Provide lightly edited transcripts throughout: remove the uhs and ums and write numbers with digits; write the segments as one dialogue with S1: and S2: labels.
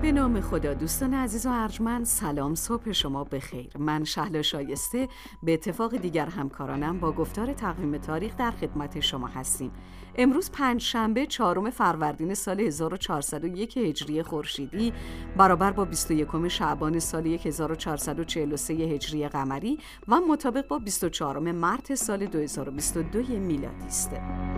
S1: به نام خدا. دوستان عزیز و ارجمند، سلام، صبح شما بخیر. من شهلا شایسته به اتفاق دیگر همکارانم با گفتار تقویم تاریخ در خدمت شما هستیم. امروز پنجشنبه 4 فروردین سال 1401 هجری خورشیدی برابر با 21 شعبان سال 1443 هجری قمری و مطابق با 24 مارس سال 2022 میلادی است.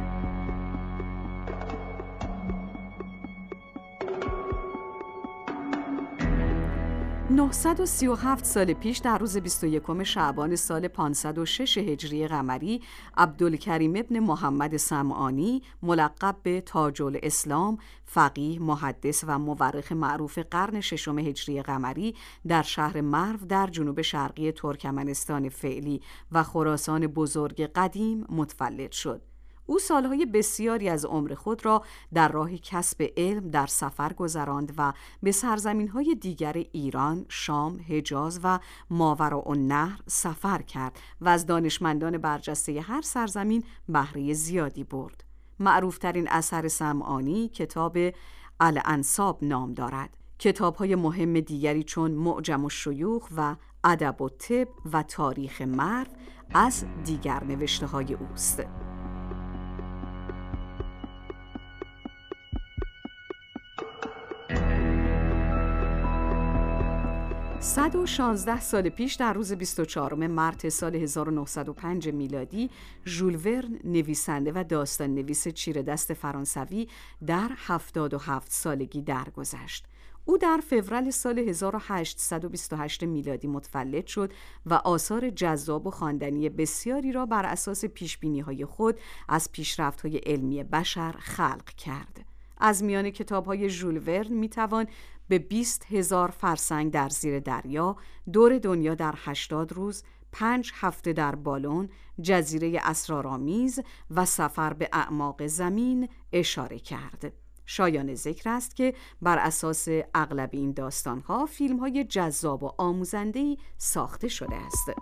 S1: 937 سال پیش در روز 21 شعبان سال 506 هجری قمری، عبدالکریم ابن محمد سمعانی ملقب به تاج الاسلام، فقیه، محدث و مورخ معروف قرن ششم هجری قمری در شهر مرو در جنوب شرقی ترکمنستان فعلی و خراسان بزرگ قدیم متولد شد. او سالهای بسیاری از عمر خود را در راه کسب علم در سفر گذراند و به سرزمین‌های دیگر ایران، شام، حجاز و ماوراءالنهر سفر کرد و از دانشمندان برجسته هر سرزمین بهره زیادی برد. معروفترین اثر سمعانی کتاب الانساب نام دارد. کتاب‌های مهم دیگری چون معجم الشیوخ و ادب الطب و تاریخ مرو از دیگر نوشته‌های اوست. 116 سال پیش در روز 24 مارس سال 1905 میلادی، ژول ورن نویسنده و داستان نویس چیره‌دست فرانسوی در 77 سالگی درگذشت. او در فوریه سال 1828 میلادی متولد شد و آثار جذاب و خواندنی بسیاری را بر اساس پیشبینی‌های خود از پیشرفت‌های علمی بشر خلق کرد. از میان کتاب‌های ژول ورن می‌توان به 20,000 فرسنگ در زیر دریا، دور دنیا در 80 روز، 5 هفته در بالون، جزیره اسرارآمیز و سفر به اعماق زمین اشاره کرد. شایان ذکر است که بر اساس اغلب این داستان‌ها فیلم‌های جذاب و آموزنده‌ای ساخته شده است.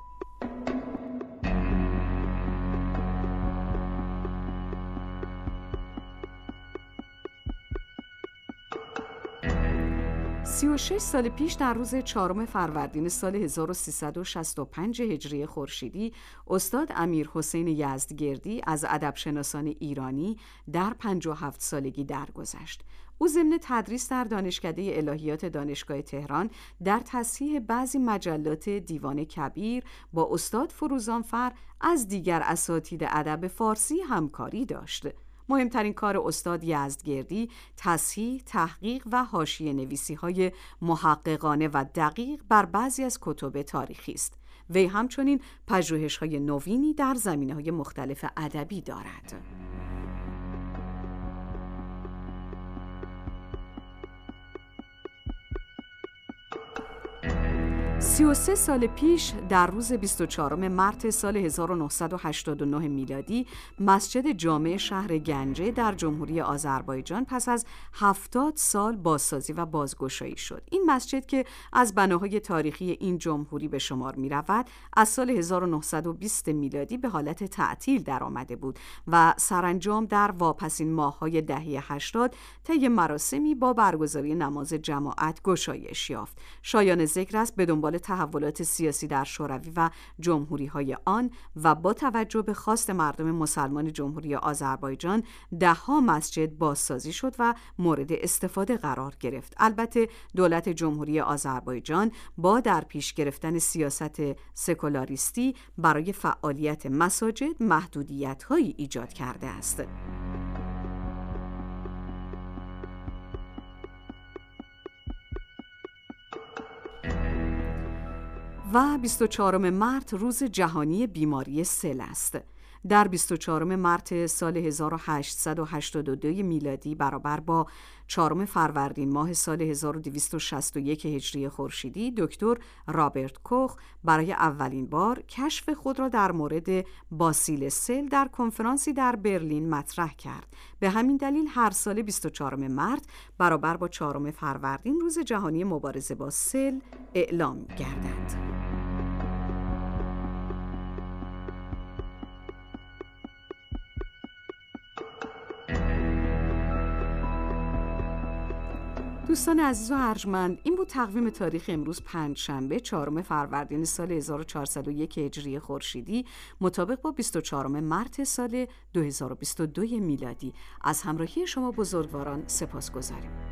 S1: 36 سال پیش در روز 4 فروردین سال 1365 هجری خورشیدی، استاد امیرحسین یزدگردی از ادبشناسان ایرانی در 57 سالگی درگذشت. او ضمن تدریس در دانشکده الهیات دانشگاه تهران در تصحیح بعضی مجلات دیوان کبیر با استاد فروزانفر از دیگر اساتید ادب فارسی همکاری داشت. مهمترین کار استاد یزدگردی تصحیح، تحقیق و حاشیه نویسی‌های محققانه و دقیق بر بعضی از کتب تاریخی است. وی همچنین پژوهش‌های نوینی در زمینه‌های مختلف ادبی دارد. 33 سال پیش در روز 24 مارس سال 1989 میلادی، مسجد جامع شهر گنجه در جمهوری آذربایجان پس از 70 سال بازسازی و بازگشایی شد. این مسجد که از بناهای تاریخی این جمهوری به شمار می رود، از سال 1920 میلادی به حالت تعطیل در آمده بود و سرانجام در واپسین ماه‌های دهه 80 طی مراسمی با برگزاری نماز جماعت گشایش یافت. شایان ذکر است به دنبال تحولات سیاسی در شوروی و جمهوری‌های آن و با توجه به خواست مردم مسلمان جمهوری آذربایجان، ده‌ها مسجد بازسازی شد و مورد استفاده قرار گرفت. البته دولت جمهوری آذربایجان با در پیش گرفتن سیاست سکولاریستی برای فعالیت مساجد محدودیت‌هایی ایجاد کرده است. و 24 مارس روز جهانی بیماری سل است. در 24 مارس سال 1882 میلادی برابر با 4 فروردین ماه سال 1261 هجری خورشیدی، دکتر رابرت کوخ برای اولین بار کشف خود را در مورد باسیل سل در کنفرانسی در برلین مطرح کرد. به همین دلیل هر سال 24 مارس برابر با 4 فروردین روز جهانی مبارزه با سل اعلام گردد. دوستان عزیز و ارجمند، این بود تقویم تاریخ امروز پنجشنبه 4 فروردین سال 1401 هجری خورشیدی مطابق با 24 مارس سال 2022 میلادی. از همراهی شما بزرگواران سپاسگزاریم.